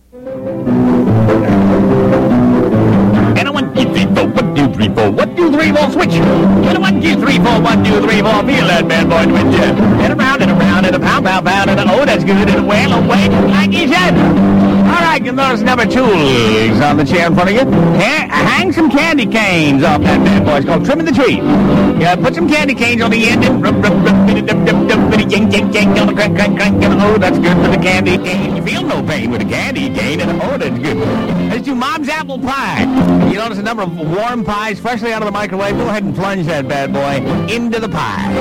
And a 1, 2, 3, 4, 1, 2, 3, 4, 1, 2, 3, 4, switch. And a 1, 2, 3, 4, 1, 2, 3, 4, feel that bad boy twitch. And around and around and a pound, pound, pound, and a, oh, that's good, and a well away, like he said. All right, you notice number 2 is on the chair in front of you. Hang some candy canes off that bad boy. It's called trimming the tree. Yeah, put some candy canes on the end and rub, rub, rub, yank, yank, yank, on the crank, crank, crank, and oh, that's good for the candy cane. You feel no pain with a candy cane, and oh, that's good. Let's do Mom's apple pie. You notice a number of warm pies freshly out of the microwave. Go ahead and plunge that bad boy into the pie.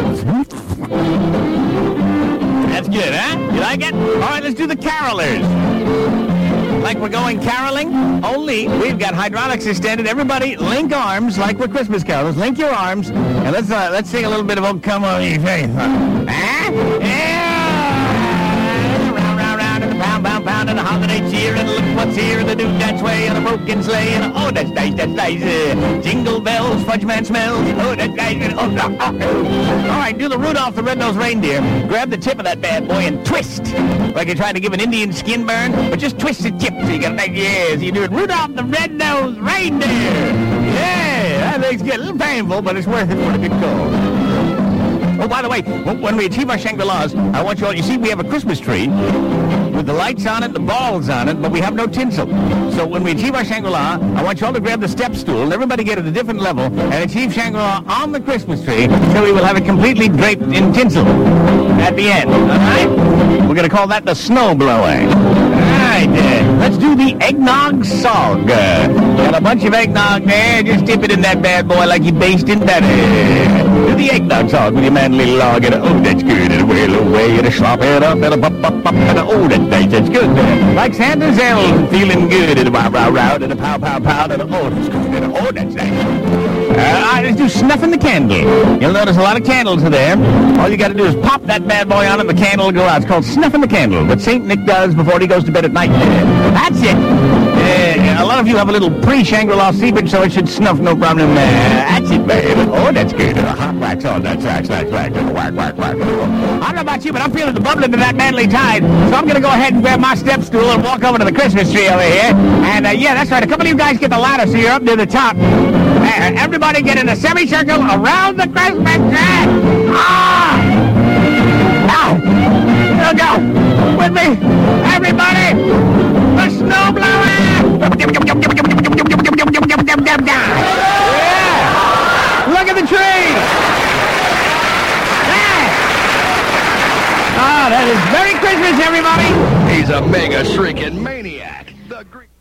That's good, huh? You like it? All right, let's do the carolers. Like we're going caroling, only we've got hydraulics extended. Everybody link arms like we're Christmas carolers. Link your arms, and let's sing a little bit of "Oh Come On Ye Faith." Pound, pound, and a holiday cheer, and look what's here, and the new dance way, and a broken sleigh, and oh, that's nice, that's nice. Jingle bells, fudge man smells, oh, that's nice, and oh. All right, do the Rudolph the Red-Nosed Reindeer. Grab the tip of that bad boy and twist, like you're trying to give an Indian skin burn, but just twist the tip so you get a nice, yes, you do it. Rudolph the Red-Nosed Reindeer. Yeah, that thing's getting a little painful, but it's worth it for a good cause. Oh, by the way, when we achieve our Shangri-Las, I want you all, you see, we have a Christmas tree with the lights on it, the balls on it, but we have no tinsel. So when we achieve our Shangri-La, I want you all to grab the step stool, and everybody get at a different level, and achieve Shangri-La on the Christmas tree, so we will have it completely draped in tinsel at the end. All right? We're going to call that the snow blowing. All right, let's do the eggnog sog. Got a bunch of eggnog there, just dip it in that bad boy like you basting butter. Do the eggnog sog with your manly log, and oh, that's good, and a whale away, and a slop it up, and a pop, pop, pop, and a oh, that's nice, that's good. Like Santa's elves, feeling good, and a row, row, row, and a pow, pow, pow, and a oh, that's good, and a oh, that's nice. All right, let's do snuffing the candle. You'll notice a lot of candles are there. All you got to do is pop that bad boy on, and the candle will go out. It's called snuffing the candle, what St. Nick does before he goes to bed at night. That's it. A lot of you have a little pre-Shangri-La seepage, so it should snuff no problem. That's it, baby. Oh, that's good. Hot wax on that wax. Whack, whack, whack. I don't know about you, but I'm feeling the bubbling of that manly tide, so I'm going to go ahead and grab my step stool and walk over to the Christmas tree over here. And, yeah, that's right. A couple of you guys get the ladder so you're up near the top. Everybody get in a semicircle around the Christmas tree. Ah! Now, here we go. With me, everybody. The snow blower! Yeah! Look at the tree! Yeah! Ah, that is Merry Christmas, everybody! He's a mega shrieking maniac. The Greek.